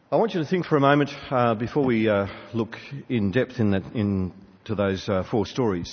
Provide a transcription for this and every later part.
I want you to think for a moment before we look in depth into those four stories.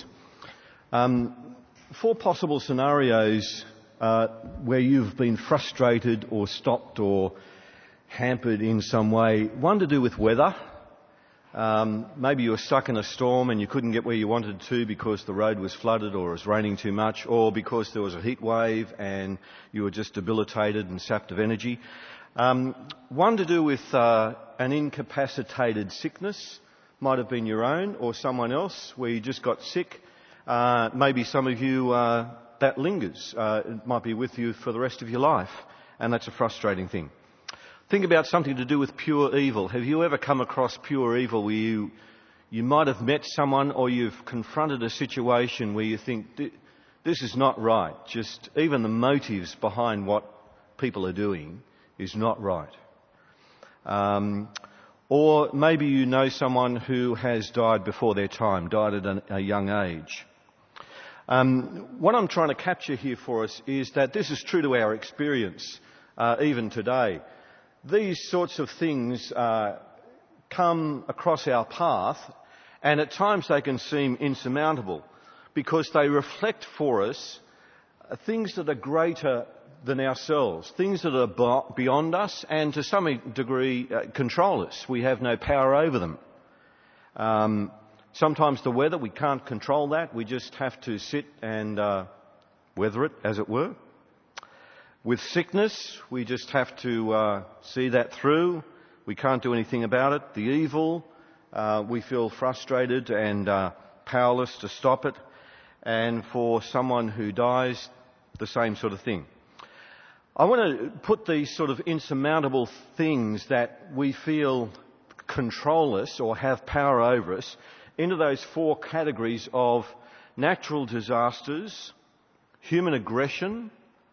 Four possible scenarios where you've been frustrated or stopped or hampered in some way. One to do with weather. Maybe you were stuck in a storm and you couldn't get where you wanted to because the road was flooded or it was raining too much, or because there was a heat wave and you were just debilitated and sapped of energy. One to do with an incapacitated sickness. Might have been your own or someone else where you just got sick. Maybe some of you that lingers. It might be with you for the rest of your life, and that's a frustrating thing. Think about something to do with pure evil. Have you ever come across pure evil where you might have met someone or you've confronted a situation where you think, this is not right. Just even the motives behind what people are doing is not right. Or maybe you know someone who has died before their time, died at a young age. What I'm trying to capture here for us is that this is true to our experience, even today. These sorts of things come across our path, and at times they can seem insurmountable because they reflect for us things that are greater than ourselves, things that are beyond us and to some degree control us. We have no power over them. Sometimes the weather, we can't control that. We just have to sit and weather it, as it were. With sickness, we just have to see that through. We can't do anything about it. The evil, we feel frustrated and powerless to stop it. And for someone who dies, the same sort of thing. I want to put these sort of insurmountable things that we feel control us or have power over us into those four categories of natural disasters, human aggression,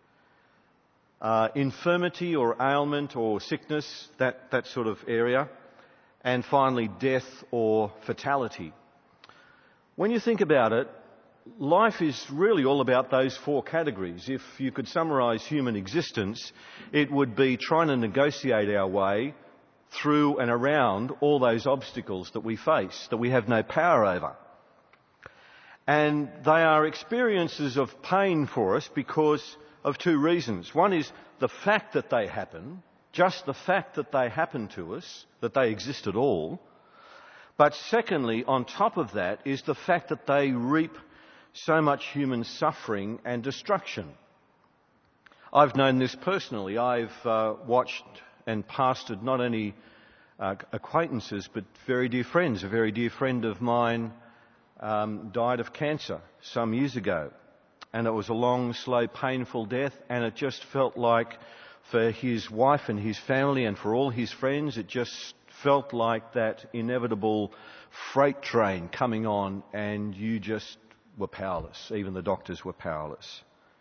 infirmity or ailment or sickness, that sort of area, and finally death or fatality. When you think about it, life is really all about those four categories. If you could summarise human existence, it would be trying to negotiate our way through and around all those obstacles that we face, that we have no power over. And they are experiences of pain for us because of two reasons. One is the fact that they happen, just the fact that they happen to us, that they exist at all. But secondly, on top of that, is the fact that they reap so much human suffering and destruction. I've known this personally. I've watched and pastored not only acquaintances but very dear friends. A very dear friend of mine died of cancer some years ago, and it was a long, slow, painful death, and it just felt like for his wife and his family and for all his friends, it just felt like that inevitable freight train coming on, and you just were powerless. Even the doctors were powerless.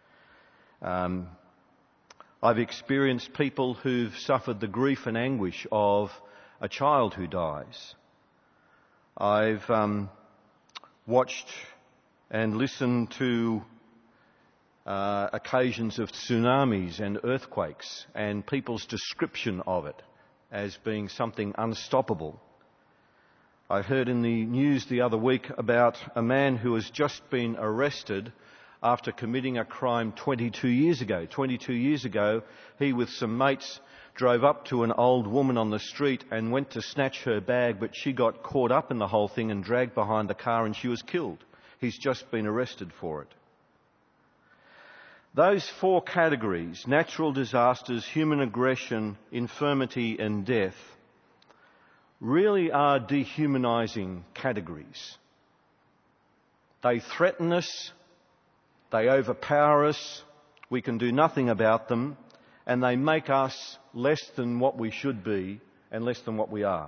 I've experienced people who've suffered the grief and anguish of a child who dies. I've watched and listened to occasions of tsunamis and earthquakes and people's description of it as being something unstoppable. I heard in the news the other week about a man who has just been arrested after committing a crime 22 years ago. 22 years ago, he with some mates drove up to an old woman on the street and went to snatch her bag, but she got caught up in the whole thing and dragged behind the car and she was killed. He's just been arrested for it. Those four categories, natural disasters, human aggression, infirmity and death, really are dehumanising categories. They threaten us, they overpower us, we can do nothing about them, and they make us less than what we should be and less than what we are.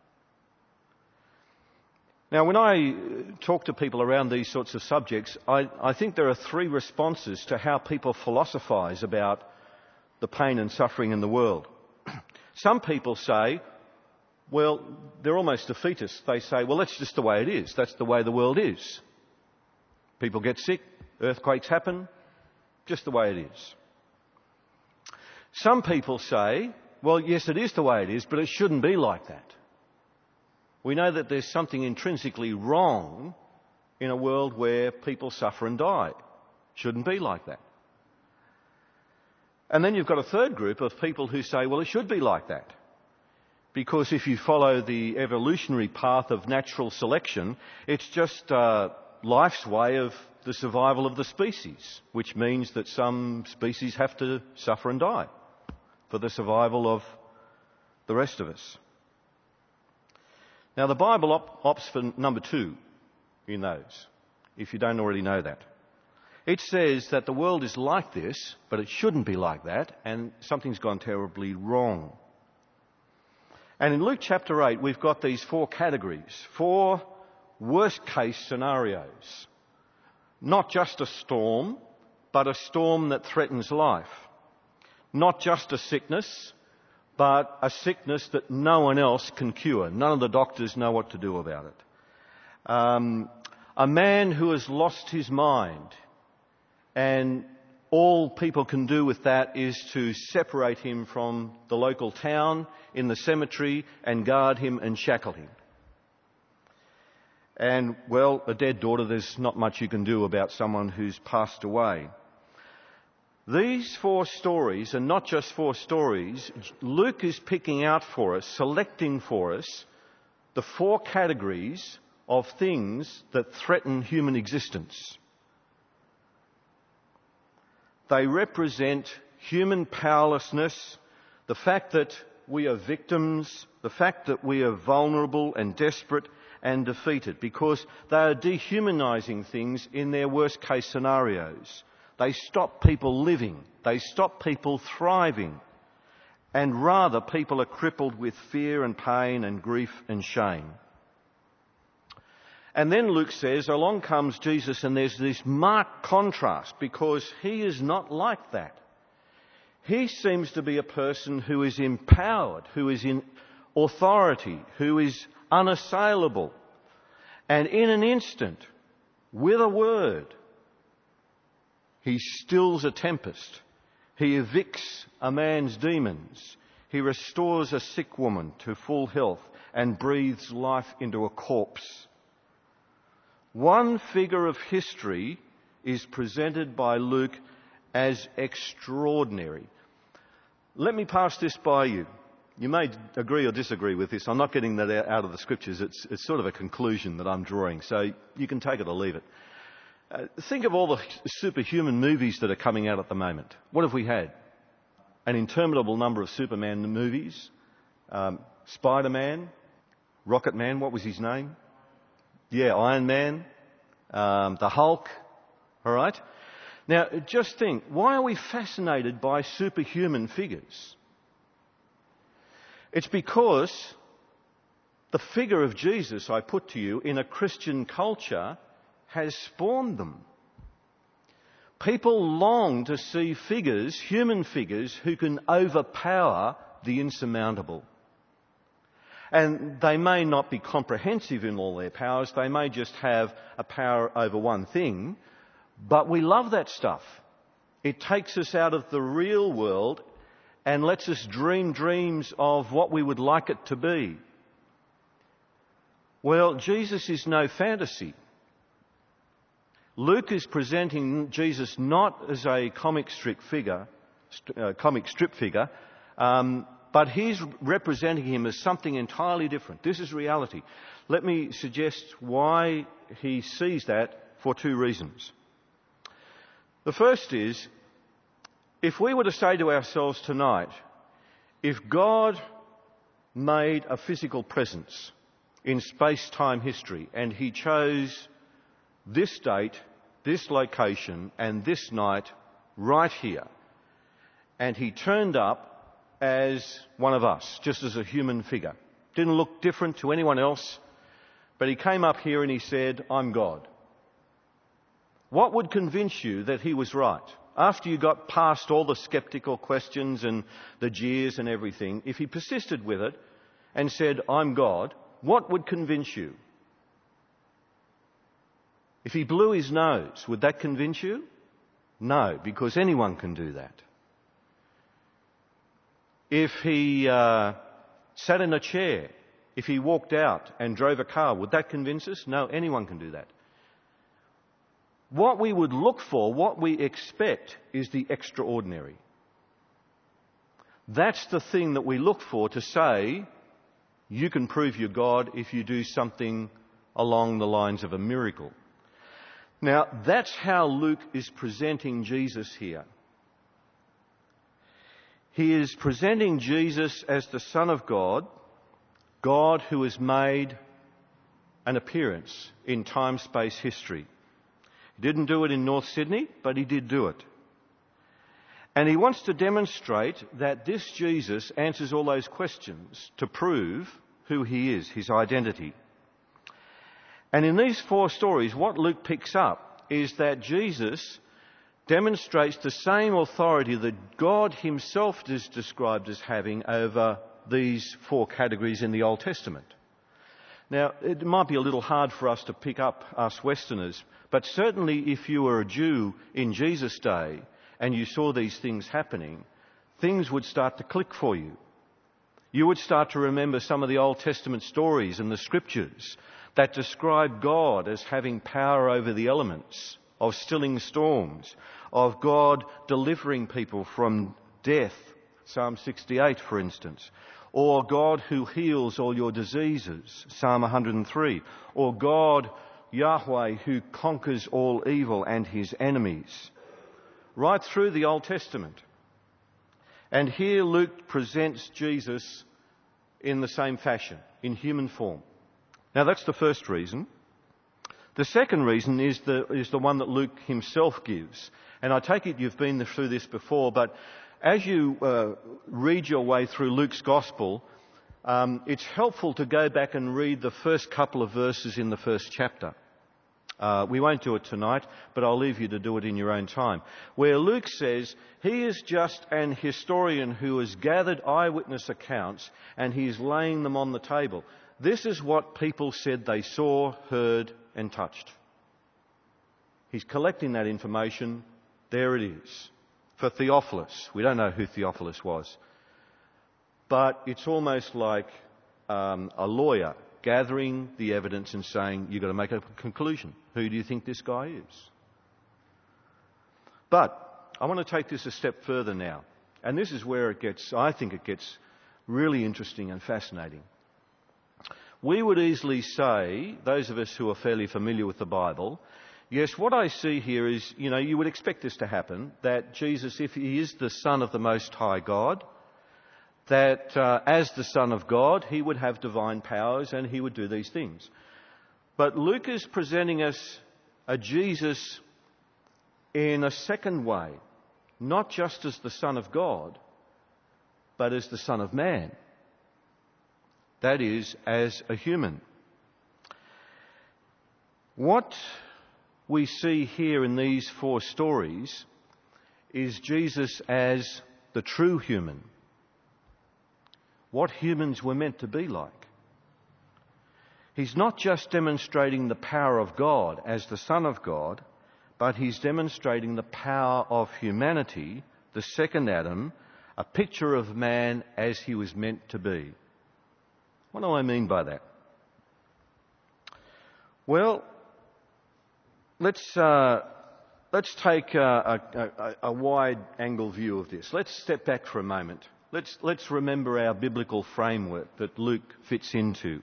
Now, when I talk to people around these sorts of subjects, I think there are three responses to how people philosophise about the pain and suffering in the world. Some people say, well, they're almost defeatists. They say, well, that's just the way it is. That's the way the world is. People get sick, earthquakes happen, just the way it is. Some people say, Well, yes, it is the way it is, but it shouldn't be like that. We know that there's something intrinsically wrong in a world where people suffer and die. Shouldn't be like that. And then you've got a third group of people who say, well, it should be like that. Because if you follow the evolutionary path of natural selection, it's just life's way of the survival of the species, which means that some species have to suffer and die for the survival of the rest of us. Now, the Bible opts for number 2 in those, if you don't already know that. It says that the world is like this, but it shouldn't be like that, and something's gone terribly wrong. And in Luke chapter 8, we've got these 4 categories, 4 worst-case scenarios. Not just a storm, but a storm that threatens life. Not just a sickness, but a sickness that no one else can cure. None of the doctors know what to do about it. A man who has lost his mind, and all people can do with that is to separate him from the local town in the cemetery and guard him and shackle him. And, well, a dead daughter, there's not much you can do about someone who's passed away. These 4 stories, and not just 4 stories, Luke is picking out for us, selecting for us, the 4 categories of things that threaten human existence. They represent human powerlessness, the fact that we are victims, the fact that we are vulnerable and desperate and defeated, because they are dehumanising things in their worst case scenarios. They stop people living. They stop people thriving. And rather, people are crippled with fear and pain and grief and shame. And then Luke says, along comes Jesus, and there's this marked contrast, because he is not like that. He seems to be a person who is empowered, who is in authority, who is unassailable. And in an instant, with a word, he stills a tempest. He evicts a man's demons. He restores a sick woman to full health and breathes life into a corpse. One figure of history is presented by Luke as extraordinary. Let me pass this by you. You may agree or disagree with this. I'm not getting that out of the scriptures. It's sort of a conclusion that I'm drawing, so you can take it or leave it. Think of all the superhuman movies that are coming out at the moment. What have we had? An interminable number of Superman movies. Spider-Man, Rocket Man, what was his name? Yeah, Iron Man, the Hulk. All right? Now, just think, why are we fascinated by superhuman figures? It's because the figure of Jesus, I put to you, in a Christian culture has spawned them. People long to see figures, human figures, who can overpower the insurmountable. And they may not be comprehensive in all their powers. They may just have a power over one thing. But we love that stuff. It takes us out of the real world and lets us dream dreams of what we would like it to be. Well, Jesus is no fantasy. Luke is presenting Jesus not as a comic strip figure, but he's representing him as something entirely different. This is reality. Let me suggest why he sees that for 2 reasons. The first is, if we were to say to ourselves tonight, if God made a physical presence in space-time history and he chose this date, this location and this night right here, and he turned up as one of us, just as a human figure, didn't look different to anyone else, but he came up here and he said, I'm God. What would convince you that he was right? After you got past all the sceptical questions and the jeers and everything, if he persisted with it and said, I'm God, what would convince you? If he blew his nose, would that convince you? No, because anyone can do that. if he sat in a chair, if he walked out and drove a car, would that convince us? No, anyone can do that. What we would look for, what we expect, is the extraordinary. That's the thing that we look for to say, you can prove you're God if you do something along the lines of a miracle. Now, that's how Luke is presenting Jesus here. He is presenting Jesus as the Son of God, God who has made an appearance in time, space, history. He didn't do it in North Sydney, but he did do it. And he wants to demonstrate that this Jesus answers all those questions to prove who he is, his identity. And in these 4 stories, what Luke picks up is that Jesus demonstrates the same authority that God himself is described as having over these 4 categories in the Old Testament. Now, it might be a little hard for us to pick up, us Westerners, but certainly if you were a Jew in Jesus' day and you saw these things happening, things would start to click for you. You would start to remember some of the Old Testament stories and the scriptures that describe God as having power over the elements, of stilling storms, of God delivering people from death, Psalm 68 for instance, or God who heals all your diseases, Psalm 103, or God, Yahweh, who conquers all evil and his enemies, right through the Old Testament. And here Luke presents Jesus in the same fashion, in human form. Now that's the first reason. The second reason is the one that Luke himself gives. And I take it you've been through this before, but as you read your way through Luke's Gospel, it's helpful to go back and read the first couple of verses in the first chapter. We won't do it tonight, but I'll leave you to do it in your own time. Where Luke says he is just an historian who has gathered eyewitness accounts and he is laying them on the table. This is what people said they saw, heard and touched. He's collecting that information. There it is. For Theophilus. We don't know who Theophilus was. But it's almost like a lawyer gathering the evidence and saying, you've got to make a conclusion. Who do you think this guy is? But I want to take this a step further now. And this is where I think it gets really interesting and fascinating. We would easily say, those of us who are fairly familiar with the Bible, yes, what I see here is, you would expect this to happen, that Jesus, if he is the Son of the Most High God, that as the Son of God, he would have divine powers and he would do these things. But Luke is presenting us a Jesus in a second way, not just as the Son of God, but as the Son of Man. That is, as a human. What we see here in these 4 stories is Jesus as the true human. What humans were meant to be like. He's not just demonstrating the power of God as the Son of God, but he's demonstrating the power of humanity, the second Adam, a picture of man as he was meant to be. What do I mean by that? Well, let's take a wide-angle view of this. Let's step back for a moment. Let's remember our biblical framework that Luke fits into.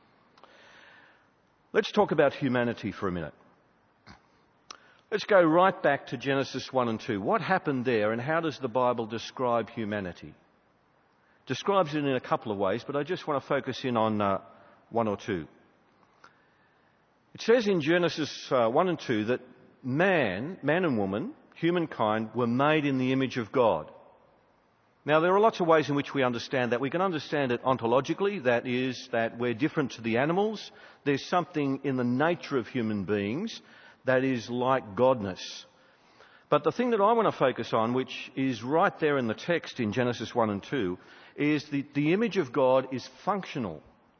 Let's talk about humanity for a minute. Let's go right back to Genesis 1 and 2. What happened there and how does the Bible describe humanity? Describes it in a couple of ways, but I just want to focus in on one or two. It says in Genesis 1 and 2 that man and woman, humankind, were made in the image of God. Now, there are lots of ways in which we understand that. We can understand it ontologically, that is, that we're different to the animals. There's something in the nature of human beings that is like godness. But the thing that I want to focus on, which is right there in the text in Genesis 1 and 2, is the image of God is functional.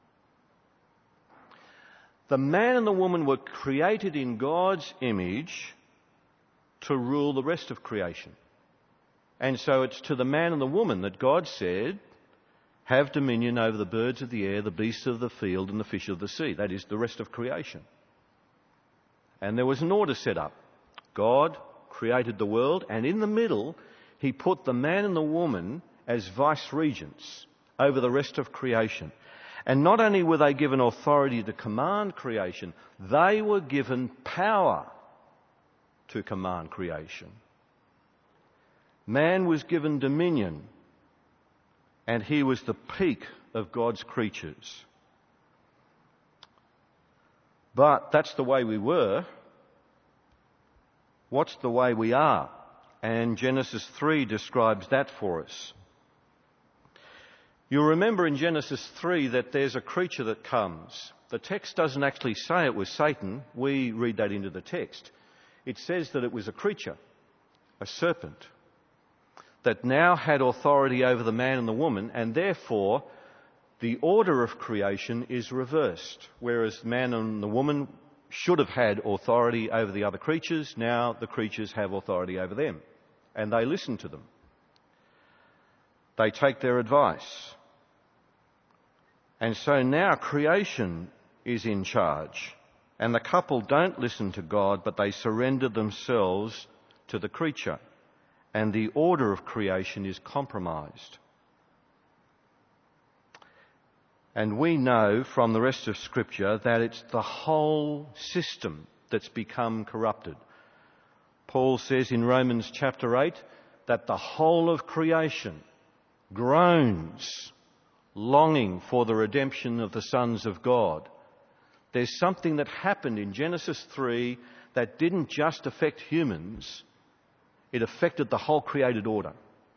The man and the woman were created in God's image to rule the rest of creation. And so it's to the man and the woman that God said, have dominion over the birds of the air, the beasts of the field, and the fish of the sea. That is the rest of creation. And there was an order set up. God created the world, and in the middle, he put the man and the woman as vice-regents over the rest of creation. And not only were they given authority to command creation, they were given power to command creation. Man was given dominion, and he was the peak of God's creatures. But that's the way we were. What's the way we are? And Genesis 3 describes that for us. You'll remember in Genesis 3 that there's a creature that comes. The text doesn't actually say it was Satan. We read that into the text. It says that it was a creature, a serpent, that now had authority over the man and the woman, and therefore the order of creation is reversed. Whereas the man and the woman should have had authority over the other creatures, now the creatures have authority over them, and they listen to them. They take their advice. And so now creation is in charge, and the couple don't listen to God, but they surrender themselves to the creature, and the order of creation is compromised. And we know from the rest of Scripture that it's the whole system that's become corrupted. Paul says in Romans chapter 8 that the whole of creation groans, longing for the redemption of the sons of God. There's something that happened in Genesis 3 that didn't just affect humans, it affected the whole created order.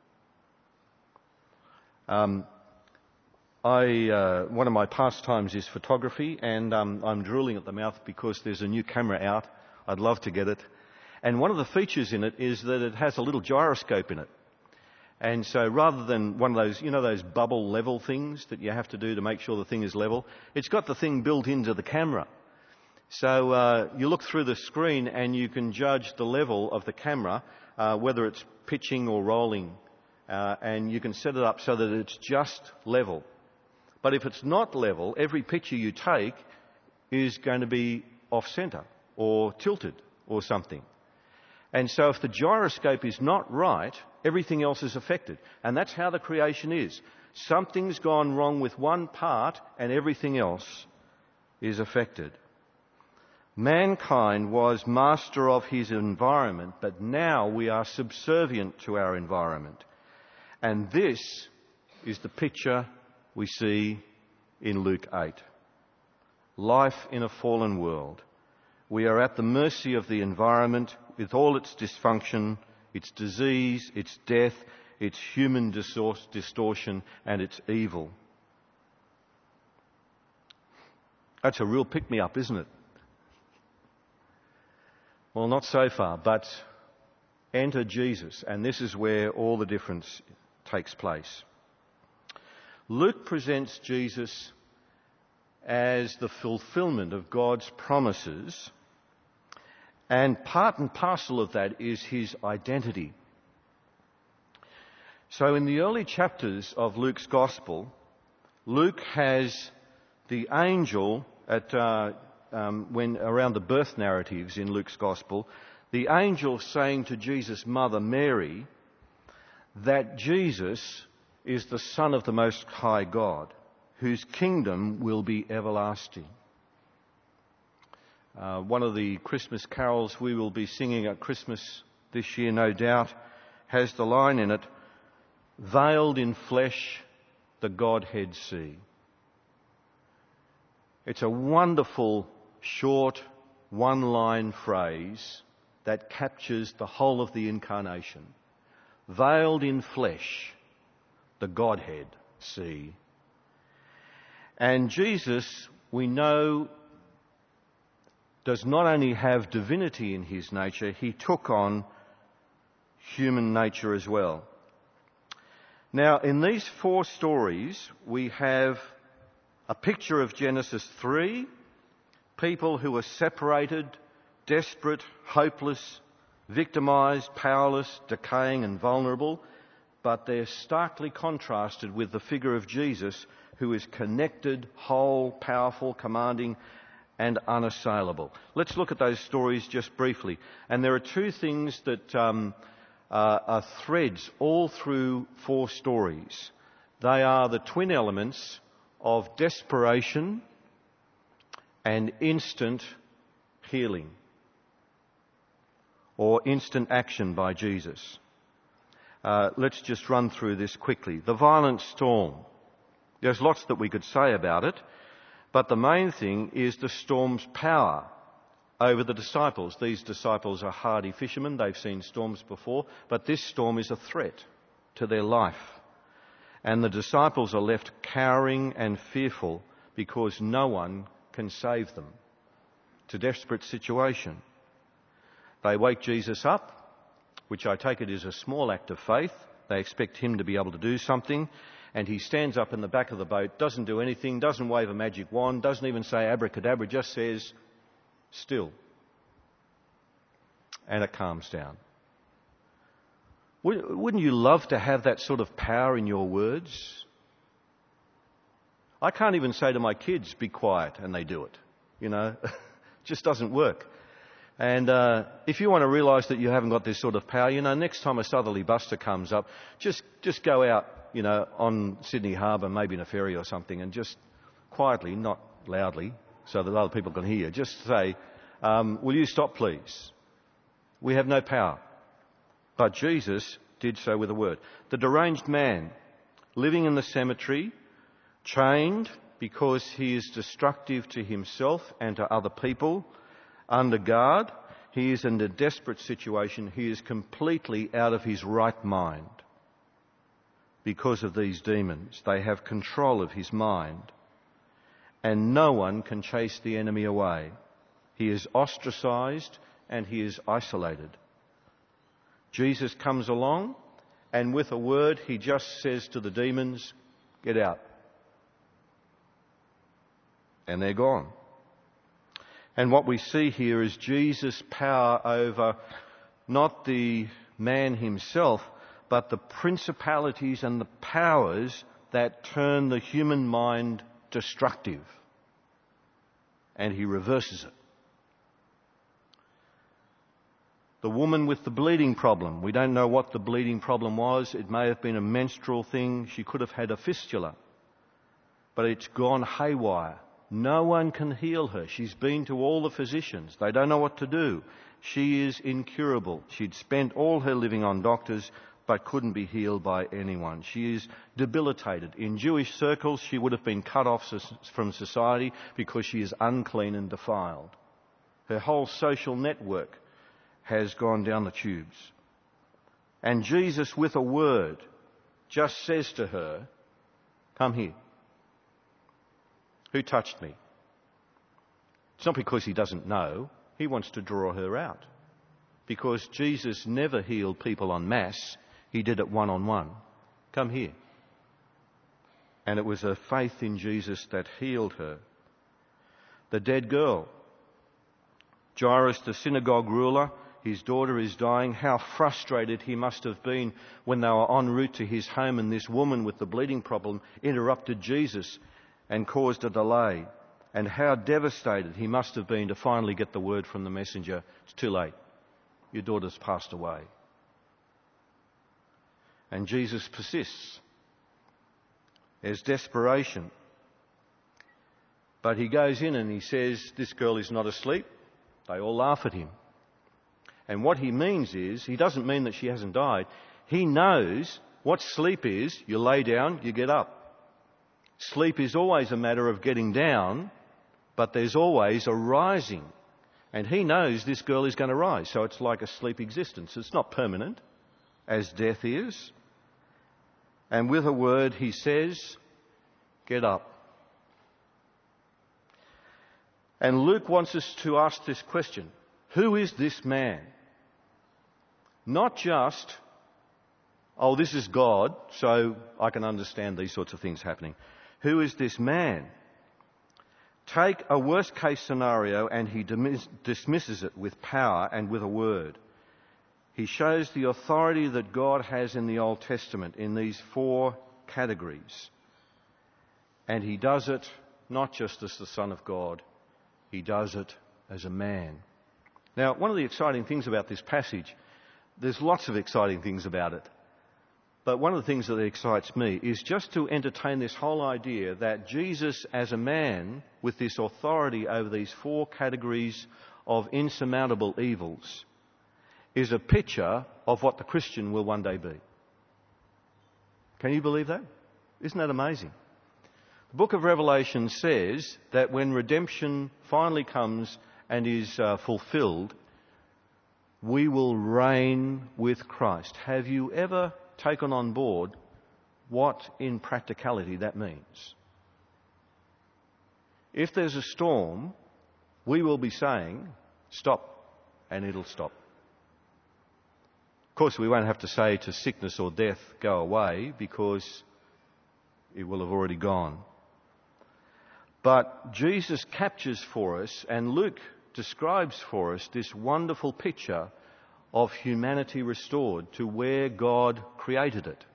One of my pastimes is photography, and I'm drooling at the mouth because there's a new camera out. I'd love to get it. And one of the features in it is that it has a little gyroscope in it. And so rather than one of those, those bubble level things that you have to do to make sure the thing is level, it's got the thing built into the camera. So you look through the screen and you can judge the level of the camera, whether it's pitching or rolling, and you can set it up so that it's just level. But if it's not level, every picture you take is going to be off-centre or tilted or something. And so if the gyroscope is not right, everything else is affected. And that's how the creation is. Something's gone wrong with one part and everything else is affected. Mankind was master of his environment, but now we are subservient to our environment. And this is the picture we see in Luke 8. Life in a fallen world. We are at the mercy of the environment with all its dysfunction, its disease, its death, its human distortion, and its evil. That's a real pick-me-up, isn't it? Well, not so far, but enter Jesus, and this is where all the difference takes place. Luke presents Jesus as the fulfillment of God's promises, and part and parcel of that is his identity. So in the early chapters of Luke's Gospel, Luke has the angel when around the birth narratives in Luke's Gospel, the angel saying to Jesus' mother Mary that Jesus is the Son of the Most High God, whose kingdom will be everlasting. One of the Christmas carols we will be singing at Christmas this year, no doubt, has the line in it, "Veiled in flesh, the Godhead see." It's a wonderful, short, one-line phrase that captures the whole of the incarnation. Veiled in flesh, the Godhead see. And Jesus, we know, does not only have divinity in his nature, he took on human nature as well. Now, in these four stories, we have a picture of Genesis 3, people who are separated, desperate, hopeless, victimised, powerless, decaying and vulnerable. but they're starkly contrasted with the figure of Jesus, who is connected, whole, powerful, commanding, and unassailable. Let's look at those stories just briefly. And there are two things that are threads all through 4 stories. They are the twin elements of desperation and instant healing, or instant action by Jesus. Let's just run through this quickly. The violent storm. There's lots that we could say about it, but the main thing is the storm's power over the disciples. These disciples are hardy fishermen. They've seen storms before, but this storm is a threat to their life. And the disciples are left cowering and fearful because no one can save them. It's a desperate situation. They wake Jesus up, which I take it is a small act of faith. They expect him to be able to do something. And he stands up in the back of the boat, doesn't do anything, doesn't wave a magic wand, doesn't even say abracadabra, just says, still. And it calms down. Wouldn't you love to have that sort of power in your words? I can't even say to my kids, be quiet, and they do it. You know, it just doesn't work. And if you want to realise that you haven't got this sort of power, you know, next time a southerly buster comes up, just go out, you know, on Sydney Harbour, maybe in a ferry or something, and just quietly, not loudly, so that other people can hear, just say, will you stop, please? We have no power. But Jesus did so with a word. The deranged man, living in the cemetery, chained because he is destructive to himself and to other people, under guard, he is in a desperate situation. He is completely out of his right mind because of these demons. They have control of his mind, and no one can chase the enemy away. He is ostracised and he is isolated. Jesus comes along, and with a word he just says to the demons, get out. And they're gone. And what we see here is Jesus' power over not the man himself, but the principalities and the powers that turn the human mind destructive. And he reverses it. The woman with the bleeding problem. We don't know what the bleeding problem was. It may have been a menstrual thing. She could have had a fistula. But it's gone haywire. No one can heal her. She's been to all the physicians. They don't know what to do. She is incurable. She'd spent all her living on doctors, but couldn't be healed by anyone. She is debilitated. In Jewish circles, she would have been cut off from society because she is unclean and defiled. Her whole social network has gone down the tubes. And Jesus, with a word, just says to her, come here. Who touched me? It's not because he doesn't know. He wants to draw her out. Because Jesus never healed people en masse. He did it one-on-one. Come here. And it was a faith in Jesus that healed her. The dead girl. Jairus, the synagogue ruler, his daughter is dying. How frustrated he must have been when they were en route to his home and this woman with the bleeding problem interrupted Jesus and caused a delay. And how devastated he must have been to finally get the word from the messenger, it's too late. Your daughter's passed away. And Jesus persists. There's desperation. But he goes in and he says, this girl is not asleep. They all laugh at him. And what he means is, he doesn't mean that she hasn't died. He knows what sleep is. You lay down, you get up. Sleep is always a matter of getting down, but there's always a rising. And he knows this girl is going to rise, so it's like a sleep existence. It's not permanent, as death is. And with a word, he says, get up. And Luke wants us to ask this question. Who is this man? Not just, oh, this is God, so I can understand these sorts of things happening. Who is this man? Take a worst-case scenario and he dismisses it with power and with a word. He shows the authority that God has in the Old Testament in these 4 categories. And he does it not just as the Son of God, he does it as a man. Now, one of the exciting things about this passage, there's lots of exciting things about it, but one of the things that excites me is just to entertain this whole idea that Jesus as a man with this authority over these 4 categories of insurmountable evils is a picture of what the Christian will one day be. Can you believe that? Isn't that amazing? The book of Revelation says that when redemption finally comes and is fulfilled, we will reign with Christ. Have you ever taken on board what in practicality that means? If there's a storm, we will be saying, stop, and it'll stop. Of course, we won't have to say to sickness or death, go away, because it will have already gone. But Jesus captures for us, and Luke describes for us, this wonderful picture of humanity restored to where God created it.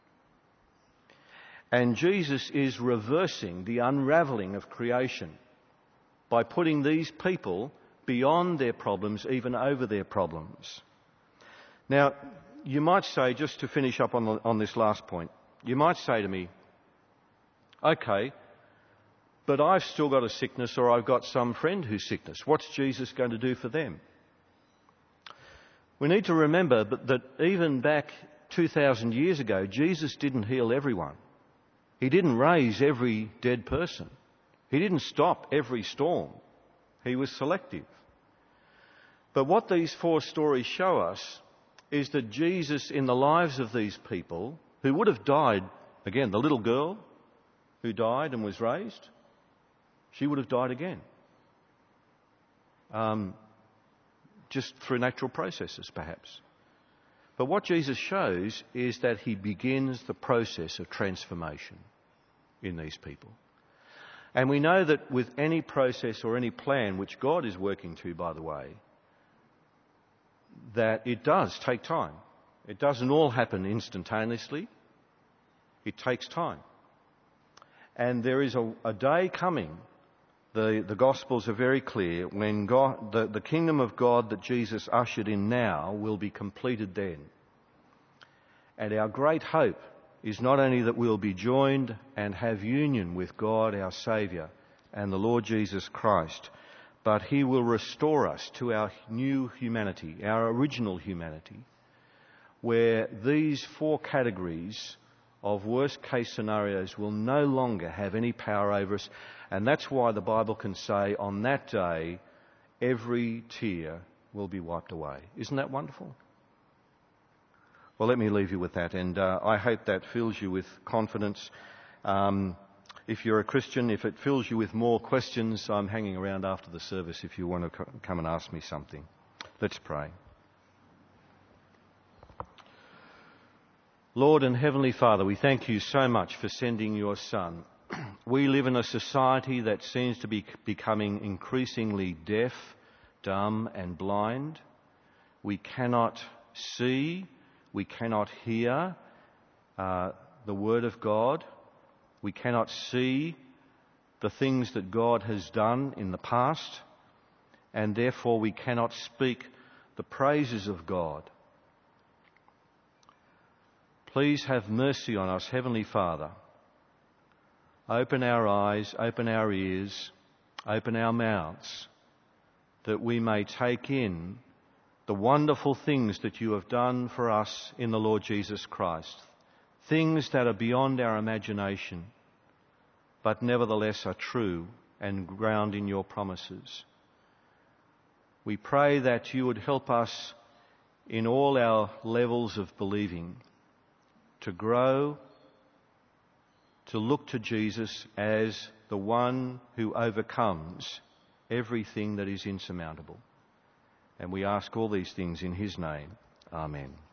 And Jesus is reversing the unravelling of creation by putting these people beyond their problems, even over their problems. Now, you might say, just to finish up on this last point, you might say to me, okay, but I've still got a sickness, or I've got some friend who's sickness. What's Jesus going to do for them? We need to remember that even back 2,000 years ago, Jesus didn't heal everyone. He didn't raise every dead person. He didn't stop every storm. He was selective. But what these 4 stories show us is that Jesus, in the lives of these people who would have died, again, the little girl who died and was raised, she would have died again. Just through natural processes, perhaps. But what Jesus shows is that he begins the process of transformation in these people. And we know that with any process or any plan, which God is working to, by the way, that it does take time. It doesn't all happen instantaneously. It takes time. And there is a day coming, the Gospels are very clear, when God, the kingdom of God that Jesus ushered in now will be completed then. And our great hope is not only that we'll be joined and have union with God, our Saviour, and the Lord Jesus Christ, but he will restore us to our new humanity, our original humanity, where these 4 categories of worst case scenarios will no longer have any power over us. And that's why the Bible can say on that day, every tear will be wiped away. Isn't that wonderful? Well, let me leave you with that, and I hope that fills you with confidence. If you're a Christian, if it fills you with more questions, I'm hanging around after the service if you want to come and ask me something. Let's pray. Lord and Heavenly Father, we thank you so much for sending your Son. We live in a society that seems to be becoming increasingly deaf, dumb and blind. We cannot see, we cannot hear the Word of God. We cannot see the things that God has done in the past, and therefore we cannot speak the praises of God. Please have mercy on us, Heavenly Father. Open our eyes, open our ears, open our mouths, that we may take in the wonderful things that you have done for us in the Lord Jesus Christ. Things that are beyond our imagination, but nevertheless are true and ground in your promises. We pray that you would help us in all our levels of believing to grow, to look to Jesus as the one who overcomes everything that is insurmountable. And we ask all these things in his name. Amen.